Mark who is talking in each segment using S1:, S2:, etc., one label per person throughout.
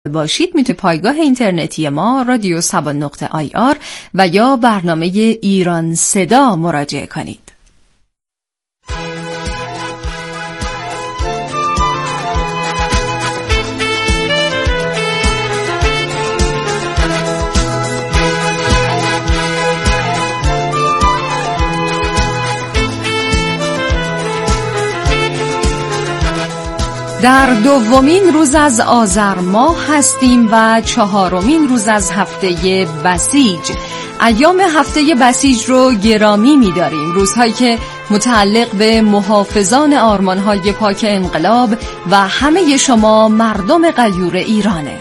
S1: باشید میتونید پایگاه اینترنتی ما رادیو سبا.ir و یا برنامه ایران صدا مراجعه کنید. در دومین روز از آذر ماه هستیم و چهارمین روز از هفته بسیج. ایام هفته بسیج رو گرامی می‌داریم، روزهایی که متعلق به محافظان آرمان‌های پاک انقلاب و همه شما مردم غیور ایرانه.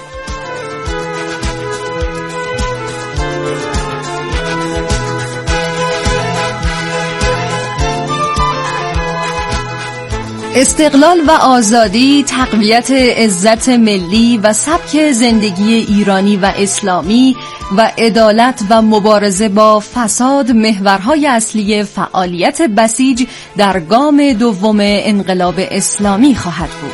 S1: استقلال و آزادی، تقویت عزت ملی و سبک زندگی ایرانی و اسلامی و عدالت و مبارزه با فساد محورهای اصلی فعالیت بسیج در گام دوم انقلاب اسلامی خواهد بود.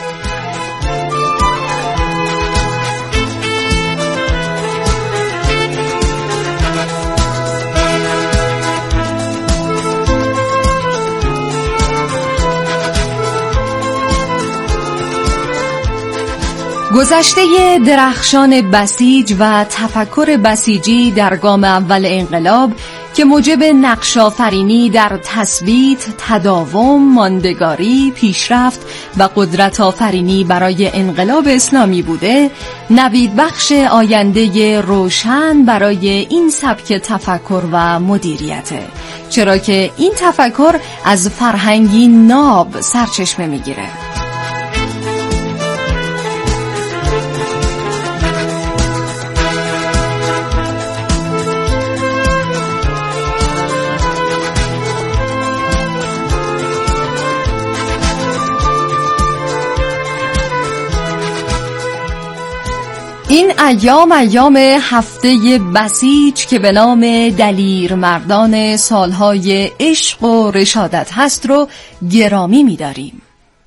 S1: گذشته درخشان بسیج و تفکر بسیجی در گام اول انقلاب که موجب نقش‌آفرینی در تثبیت، تداوم، ماندگاری، پیشرفت و قدرت آفرینی برای انقلاب اسلامی بوده، نوید بخش آینده روشن برای این سبک تفکر و مدیریته، چرا که این تفکر از فرهنگی ناب سرچشمه میگیره. این ایام هفته بسیج که به نام دلیر مردان سالهای عشق و رشادت هست رو گرامی می‌داریم.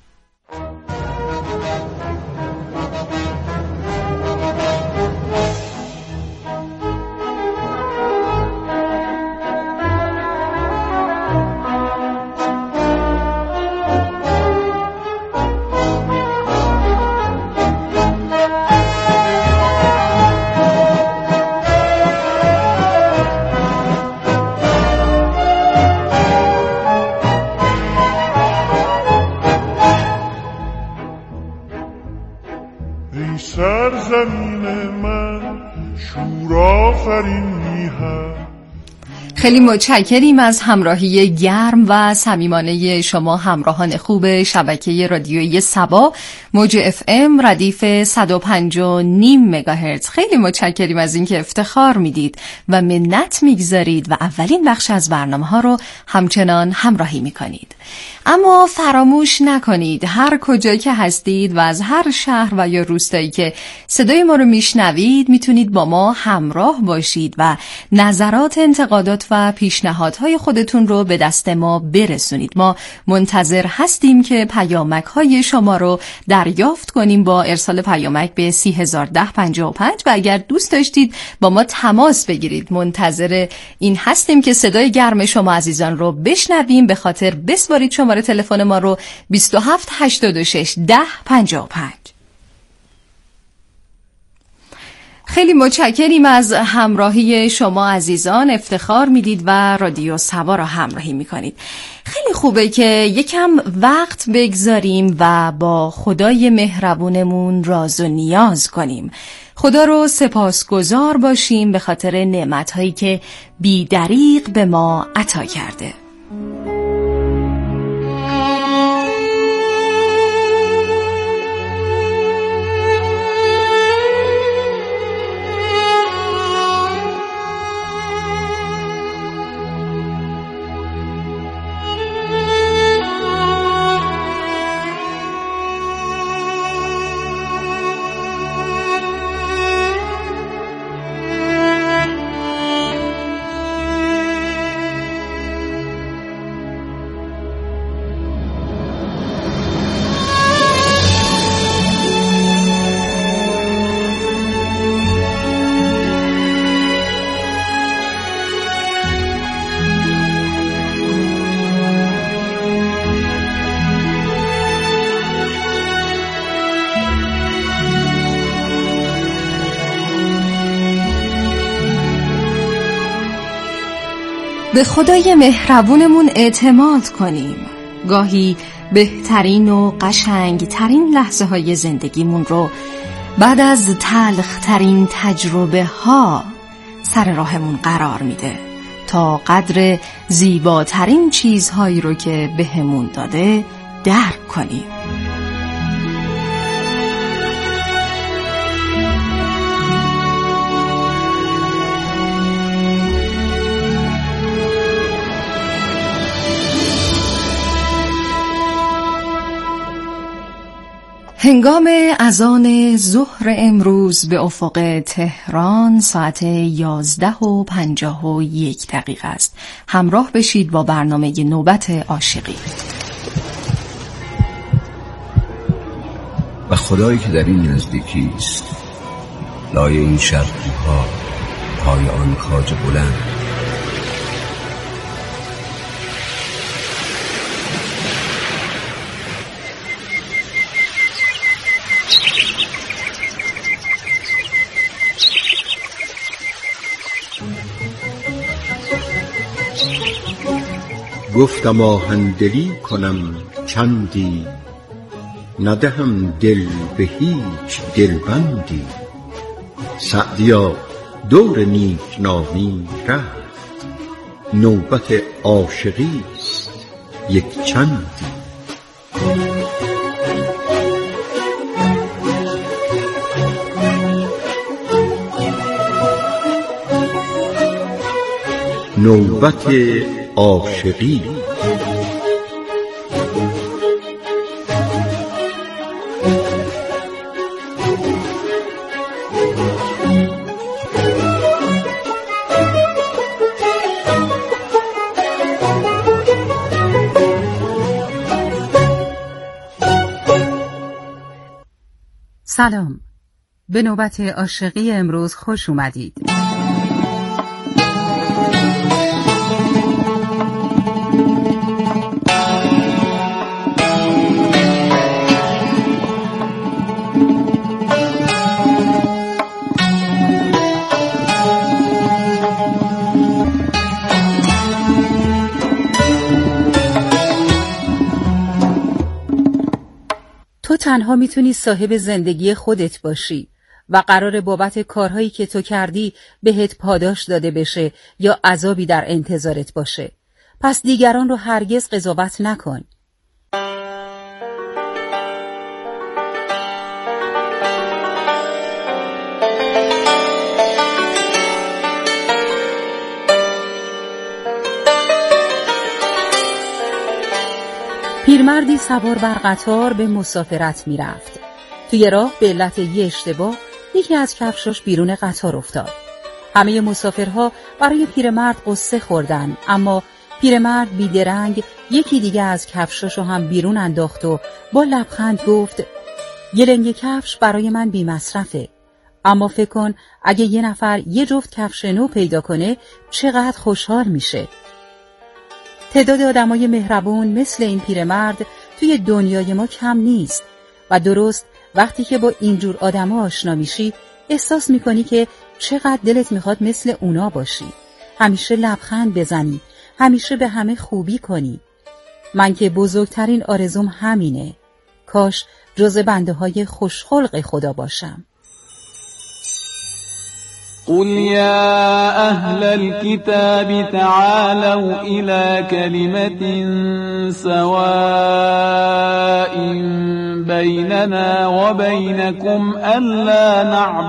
S1: خیلی متشکریم از همراهی گرم و صمیمانه شما همراهان خوب شبکه رادیویی سبا موج FM ردیف 105.5 مگاهرتز. خیلی متشکریم از اینکه افتخار میدید و منت میگذارید و اولین بخش از برنامه ها رو همچنان همراهی میکنید. اما فراموش نکنید هر کجایی که هستید و از هر شهر و یا روستایی که صدای ما رو میشنوید میتونید با ما همراه باشید و نظرات، انتقادات و پیشنهادهای خودتون رو به دست ما برسونید. ما منتظر هستیم که پیامک‌های شما رو دریافت کنیم با ارسال پیامک به 301055 و اگر دوست داشتید با ما تماس بگیرید منتظر این هستیم که صدای گرم شما عزیزان رو بشنویم. به خاطر بسپارید شماره تلفن ما رو 2786 1055. خیلی متشکریم از همراهی شما عزیزان، افتخار میدید و رادیو سبا را همراهی میکنید. خیلی خوبه که یکم وقت بگذاریم و با خدای مهربونمون راز و نیاز کنیم. خدا رو سپاسگزار باشیم به خاطر نعمت‌هایی که بی‌دریغ به ما عطا کرده. به خدای مهربونمون اعتماد کنیم. گاهی بهترین و قشنگترین لحظه های زندگیمون رو بعد از تلخترین تجربه ها سر راهمون قرار میده تا قدر زیباترین چیزهایی رو که بهمون داده درک کنیم. هنگام اذان ظهر امروز به افق تهران ساعت 11:51 است. همراه بشید با برنامه نوبت عاشقی.
S2: و خدایی که در این نزدیکی است، لای این شرقی‌ها، پای آن کاج بلند،
S3: گفتم آهندلی کنم چندی، ندهم دل به هیچ دلبندی. سعدیا دور نیکنامی رفت، نوبت عاشقی است یک چندی. نوبت عاشقی.
S1: سلام، به نوبت عاشقی امروز خوش اومدید. تو تنها میتونی صاحب زندگی خودت باشی و قراره بابت کارهایی که تو کردی بهت پاداش داده بشه یا عذابی در انتظارت باشه. پس دیگران رو هرگز قضاوت نکن. پیرمردی سوار بر قطار به مسافرت می رفت. توی راه به علت یه اشتباه یکی از کفشاش بیرون قطار افتاد. همه مسافرها برای پیرمرد قصه خوردن، اما پیرمرد بیدرنگ یکی دیگه از کفشاشو هم بیرون انداخت و با لبخند گفت یه لنگ کفش برای من بی مصرفه، اما فکر کن اگه یه نفر یه جفت کفش نو پیدا کنه چقدر خوشحال میشه. تعداد آدمای مهربون مثل این پیرمرد توی دنیای ما کم نیست و درست وقتی که با اینجور آدما آشنا میشی احساس میکنی که چقدر دلت میخواد مثل اونا باشی، همیشه لبخند بزنی، همیشه به همه خوبی کنی. من که بزرگترین آرزوم همینه، کاش جز بنده های خوشخلق خدا باشم.
S4: قل يا أهل الكتاب تعالوا إلى كلمة سواء بيننا وبينكم ألا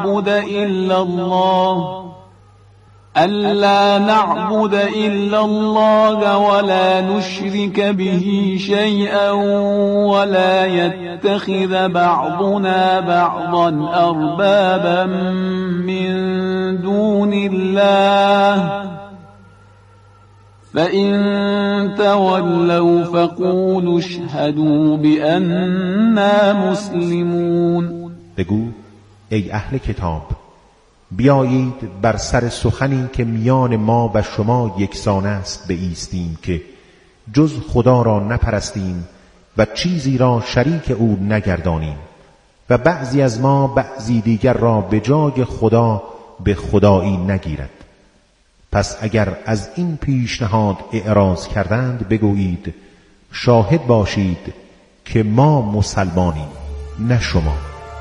S4: نعبد إلا الله ولا نشرك به شيئا ولا يتخذ بعضنا بعضا أربابا من دون الله فإن تولوا فقولوا اشهدوا بأننا مسلمون.
S5: بگو ای اهل کتاب، بیایید بر سر سخنی که میان ما و شما یکسان است بایستیم که جز خدا را نپرستیم و چیزی را شریک او نگردانیم و بعضی از ما بعضی دیگر را به جای خدا به خدایی نگیرد. پس اگر از این پیشنهاد اعراض کردند بگویید شاهد باشید که ما مسلمانیم نه شما.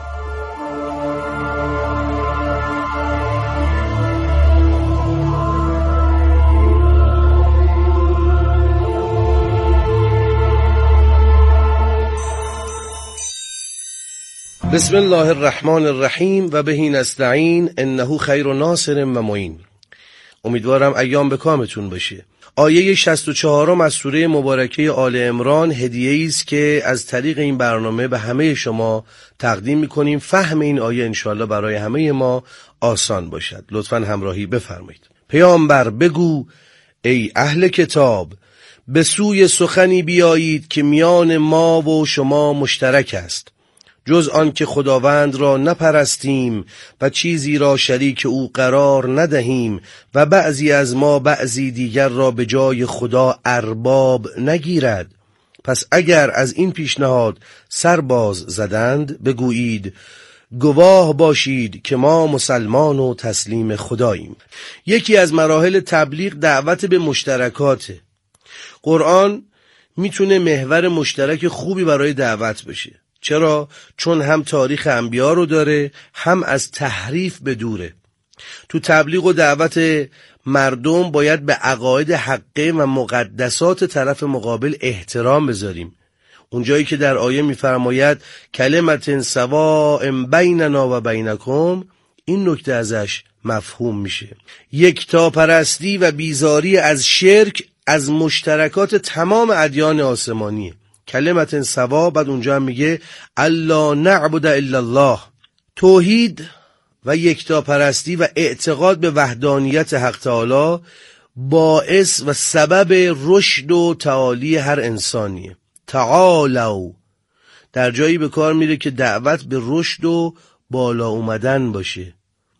S6: بسم الله الرحمن الرحیم و بهی نستعین انه خیر ناصر و معین. امیدوارم ایام به کامتون باشه. آیه 64 از سوره مبارکه آل عمران هدیه‌ای است که از طریق این برنامه به همه شما تقدیم می‌کنیم. فهم این آیه انشاءالله برای همه ما آسان باشد. لطفاً همراهی بفرمایید. پیامبر بگو ای اهل کتاب به سوی سخنی بیایید که میان ما و شما مشترک است، جز آن که خداوند را نپرستیم و چیزی را شریک او قرار ندهیم و بعضی از ما بعضی دیگر را به جای خدا ارباب نگیرد. پس اگر از این پیشنهاد سرباز زدند بگویید گواه باشید که ما مسلمان و تسلیم خداییم. یکی از مراحل تبلیغ دعوت به مشترکاته. قرآن میتونه محور مشترک خوبی برای دعوت بشه. چرا؟ چون هم تاریخ انبیا رو داره، هم از تحریف به دوره. تو تبلیغ و دعوت مردم باید به عقاید حقه و مقدسات طرف مقابل احترام بذاریم. اونجایی که در آیه میفرماید کلمت سواء بیننا و بینکم، این نکته ازش مفهوم میشه. یکتاپرستی و بیزاری از شرک از مشترکات تمام ادیان آسمانیه. کلمت سوا، بعد اونجا هم میگه الا نعبد الا الله. توحید و یکتاپرستی و اعتقاد به وحدانیت حق تعالی باعث و سبب رشد و تعالی هر انسانیه. تعالوا در جایی به کار میره که دعوت به رشد و بالا اومدن باشه.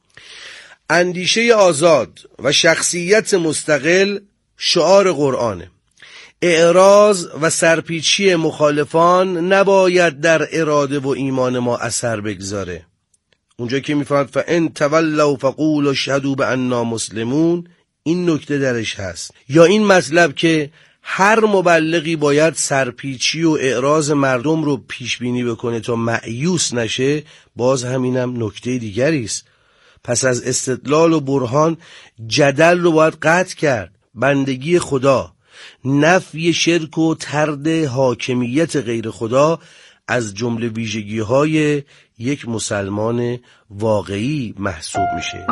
S6: اندیشه آزاد و شخصیت مستقل شعار قرآنه. اعراض و سرپیچی مخالفان نباید در اراده و ایمان ما اثر بگذاره. اونجا که میفرماید فان تولوا فقولوا اشهدوا بأننا مسلمون، این نکته درش هست. یا این مطلب که هر مبلغی باید سرپیچی و اعراض مردم رو پیش بینی بکنه تا مأیوس نشه، باز همینم نکته دیگری است. پس از استدلال و برهان جدل رو باید قطع کرد. بندگی خدا، نفی شرک و طرد حاکمیت غیر خدا از جمله ویژگی‌های یک مسلمان واقعی محسوب میشه.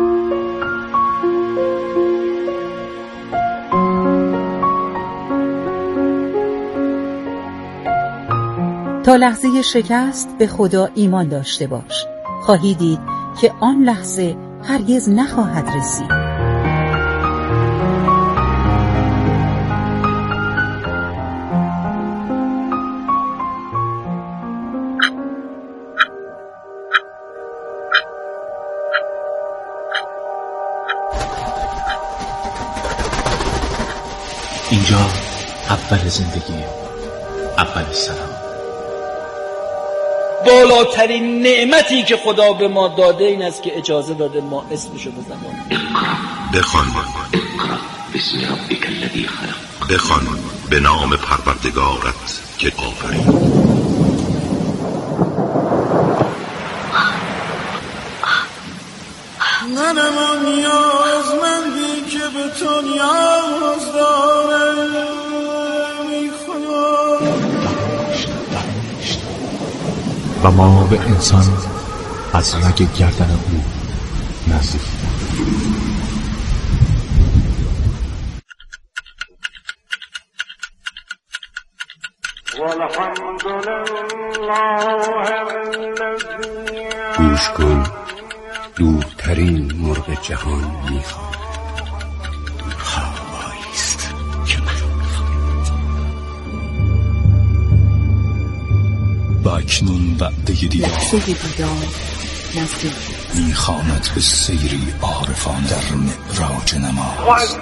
S7: تا لحظه شکست به خدا ایمان داشته باش. خواهی دید که آن لحظه هرگز نخواهد رسید.
S8: اینجا اول زندگی، اول سلام.
S9: بالاترین نعمتی که خدا به ما داده این است که اجازه داده ما اسمشو بزنیم.
S2: بخوان
S8: اقرأ باسم ربک الذی خلق.
S2: بخوان به نام پروردگارت که آفرید.
S10: منم نیازمندی که به تو نیاز دارم.
S8: و ما به انسان از رگ گردن او نزدیک.
S2: گوش کن، دورترین مرغ جهان میخواد. هواییست که من
S8: و اکنون وعده دیدار
S7: نزدیک
S8: میخواند به سیری عارفان در معراج نماز.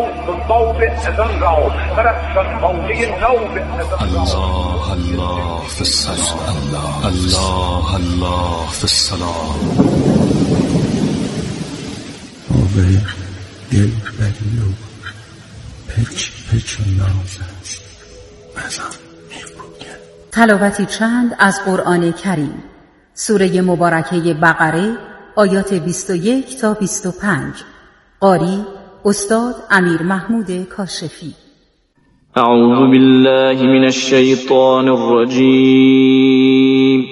S8: الله الله فی الصلاة، الله الله فی الصلاة.
S2: دل بری و پچ پچ و ناز است ازم می‌گوید.
S7: تلاوتی چند از قرآن کریم. سوره مبارکه بقره آیات 21 تا 25. قاری استاد امیر محمود کاشفی.
S11: اعوذ بالله من الشیطان الرجیم.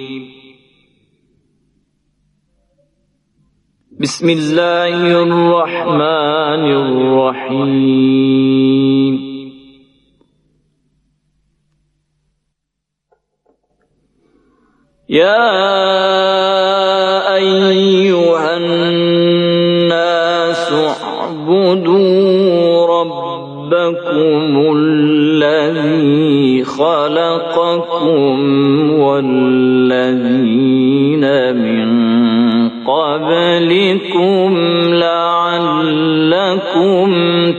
S11: بسم الله الرحمن الرحیم. یا ایها الناس اعبدوا ربكم الذي خلقكم والذين من قبلكم لعلكم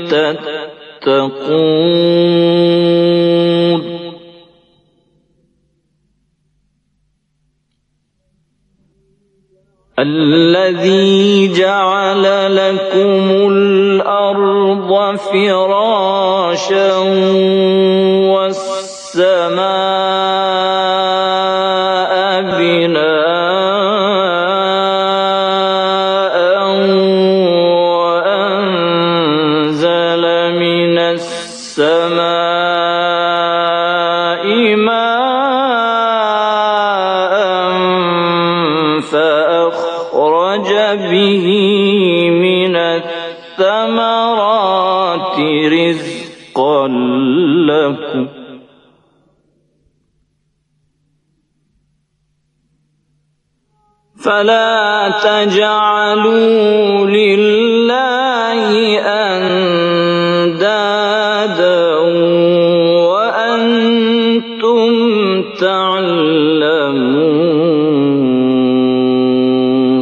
S11: تتقون. الذي جعل لكم الأرض فراشا والسماء بناء وأنزل من السماء ماء فأخرج به من الثمرات رزقا لكم فلا تجعلوا لله أندادا وأنتم تعلمون.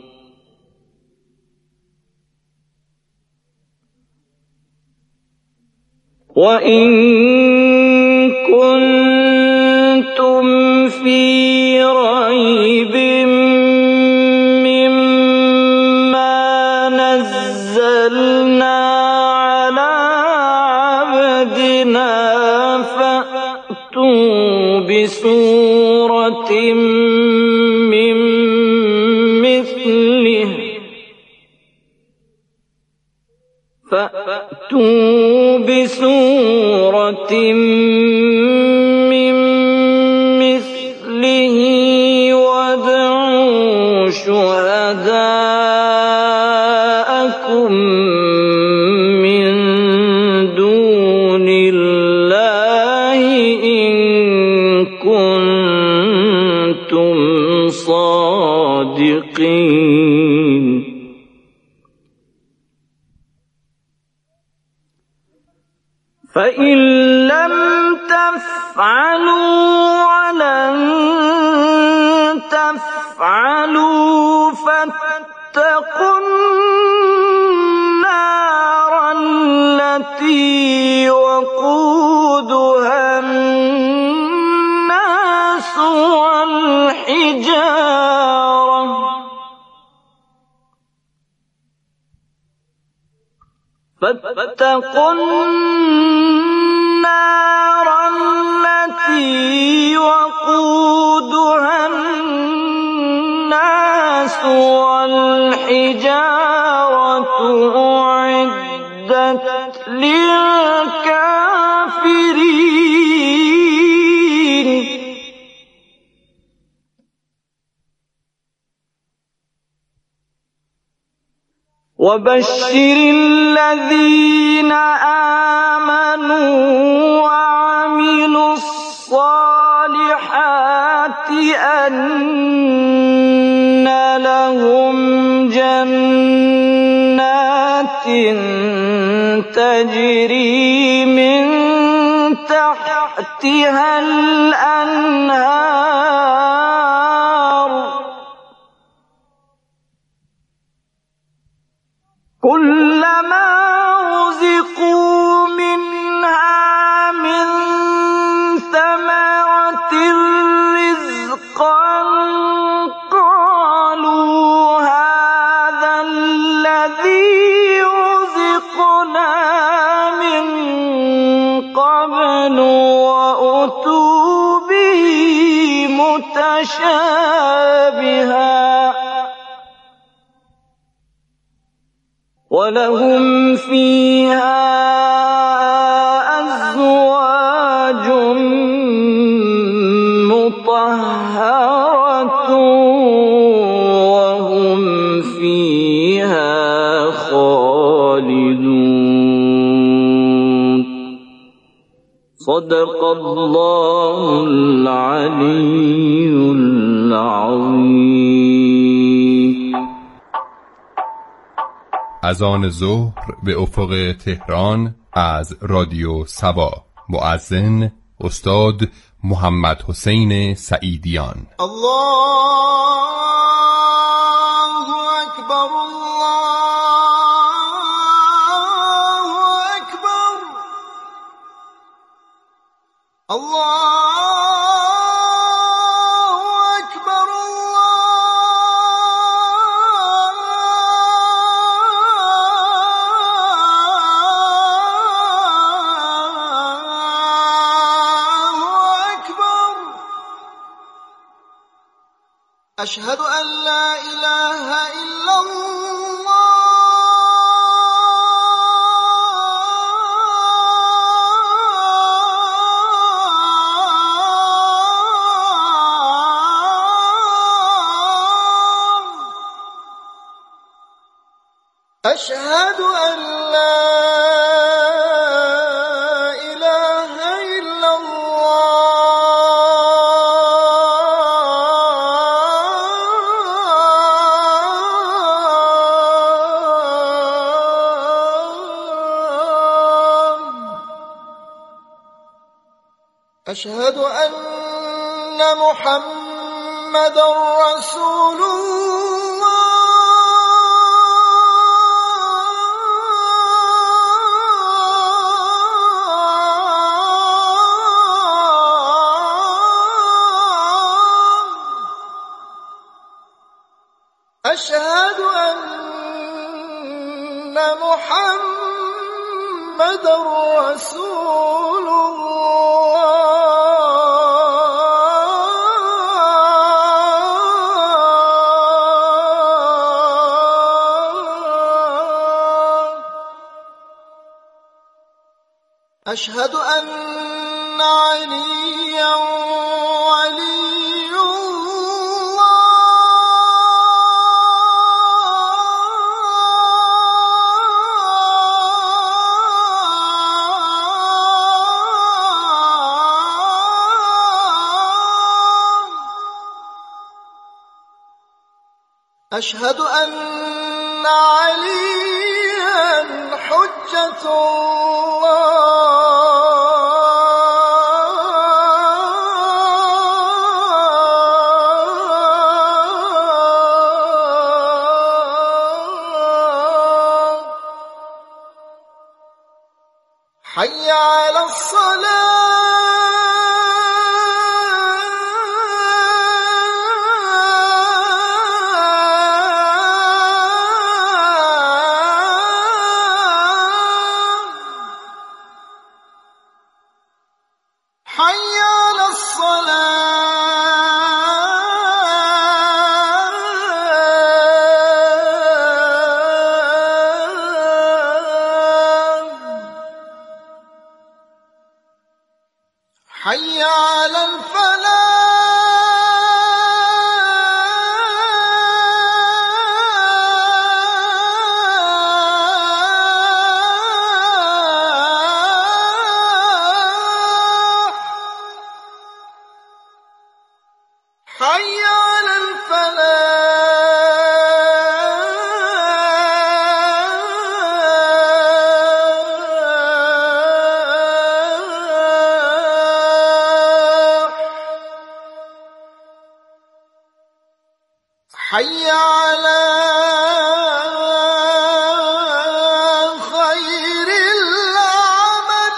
S11: وإن كنتم في ريب مما نزلنا على عبدنا فأتوا بسورة من مثله وادعوا شهداءكم من دون الله إن كنتم صادقين. فإن لم تفعلوا ولن تفعلوا فاتقوا النار التي وقودها الناس والحجارة فاتقوا النار التي وقودها الناس والحجارة أعدت للكافرين. وبشر الذين آمنوا وعملوا الصالحات أن لهم جنات تجري من تحتها الأنهار كلما رزقوا منها من ثمرة رزقا قالوا هذا الذي رزقنا متشابها ولهم فيها أزواج مطهرة وهم فيها خالدون. صدق الله العلي العظیم.
S12: اذان ظهر به افق تهران از رادیو سبا. مؤذن استاد محمد حسین سعیدیان.
S10: الله اکبر الله اکبر الله أشهد أن لا إله إلا الله أشهد أن لا أشهد أن محمد رسول الله أشهد أن محمد رسول الله. أشهد أن عليا ولي الله. أشهد أن عليا حجة الله. حي على الصلاة. حي على الصلاة. حي على الفلاح. حي على الفلاح. حي على خير العمل.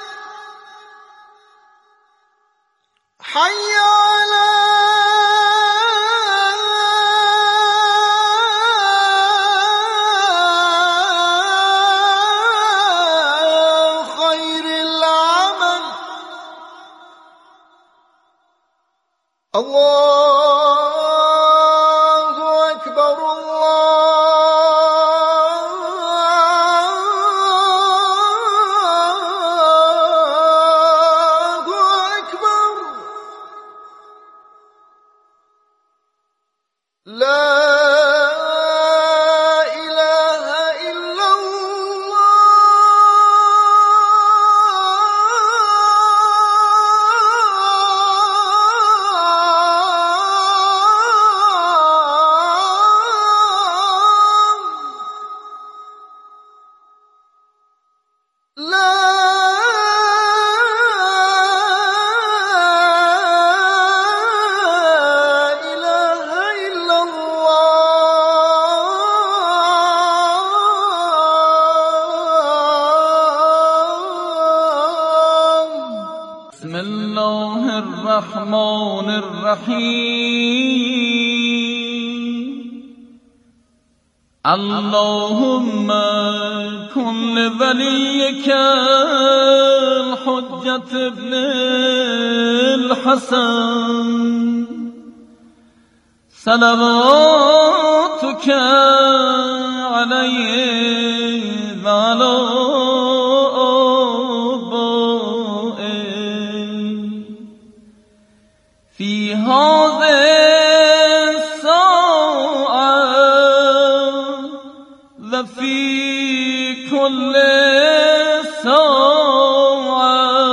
S10: حي على خير العمل. الله
S4: الرحيم اللهم كن لوليك الحجة ابن الحسن صلواتك عليه وعلى في هذه الساعة وفي كل ساعة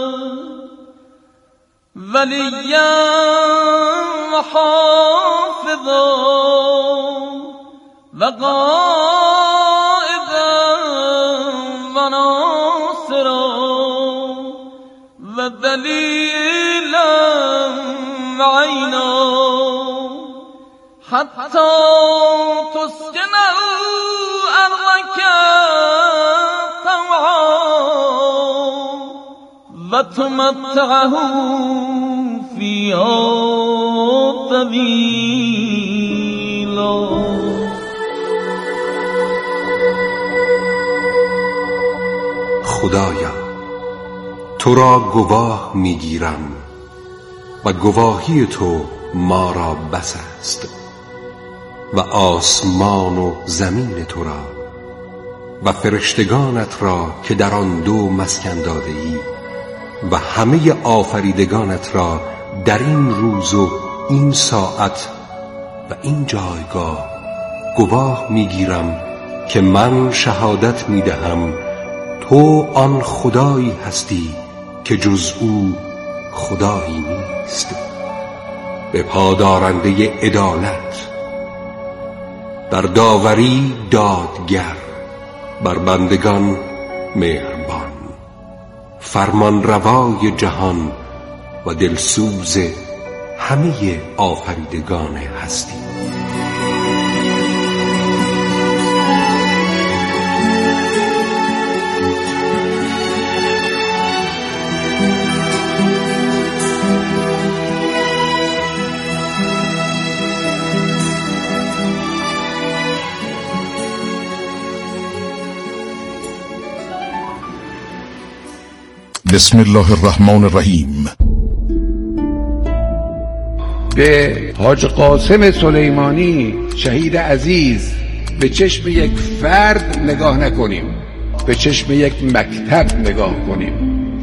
S4: وليا وحافظا وقائدا وناصرا ودليلا عينا حتى تسكن أرضك طوعا وتمتعه فيها طويلا.
S13: خدایا تو را گواه میگیرم و گواهی تو ما را بس است و آسمان و زمین تو را و فرشتگانت را که در آن دو مسکن داده ای و همه آفریدگانت را در این روز و این ساعت و این جایگاه گواه میگیرم که من شهادت میدهم تو آن خدایی هستی که جز او خدایی نیست، به پادارنده عدالت، در داوری دادگر، بر بندگان مهربان، فرمان روای جهان و دلسوز همه آفریدگان هستی.
S8: بسم الله الرحمن الرحیم.
S14: به حاج قاسم سلیمانی شهید عزیز به چشم یک فرد نگاه نکنیم، به چشم یک مکتب نگاه کنیم.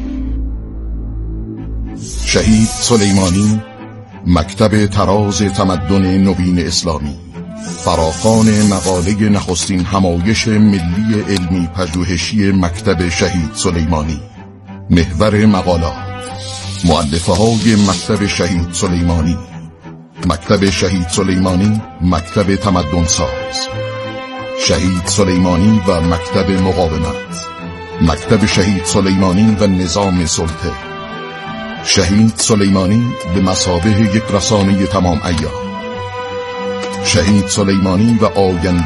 S8: شهید سلیمانی مکتب تراز تمدن نوین اسلامی، فراخوان مقاله نخستین همایش ملی علمی پژوهشی مکتب شهید سلیمانی. محور مقالات مؤلفه های مکتب شهید سلیمانی، مکتب شهید سلیمانی مکتب تمدن ساز، شهید سلیمانی و مکتب مقاومت، مکتب شهید سلیمانی و نظام سلطه. شهید سلیمانی به مثابه یک رسانه تمام عیار، شهید سلیمانی و آینده